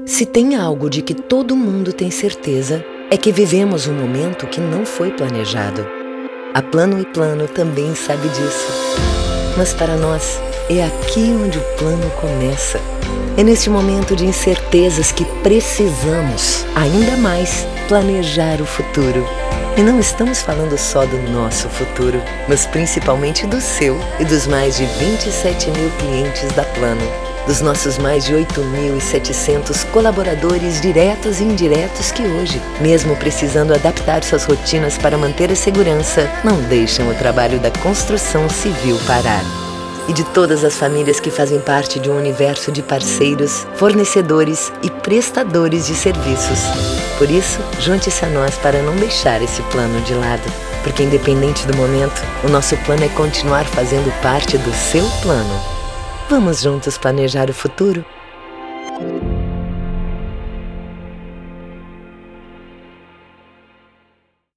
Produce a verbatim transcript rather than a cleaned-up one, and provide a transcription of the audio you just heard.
Se tem algo de que todo mundo tem certeza, é que vivemos um momento que não foi planejado. A Plano e Plano também sabe disso. Mas para nós, é aqui onde o plano começa. É neste momento de incertezas que precisamos, ainda mais, planejar o futuro. E não estamos falando só do nosso futuro, mas principalmente do seu e dos mais de vinte e sete mil clientes da Plano, dos nossos mais de oito mil e setecentos colaboradores diretos e indiretos que hoje, mesmo precisando adaptar suas rotinas para manter a segurança, não deixam o trabalho da construção civil parar. E de todas as famílias que fazem parte de um universo de parceiros, fornecedores e prestadores de serviços. Por isso, junte-se a nós para não deixar esse plano de lado, porque independente do momento, o nosso plano é continuar fazendo parte do seu plano. Vamos juntos planejar o futuro?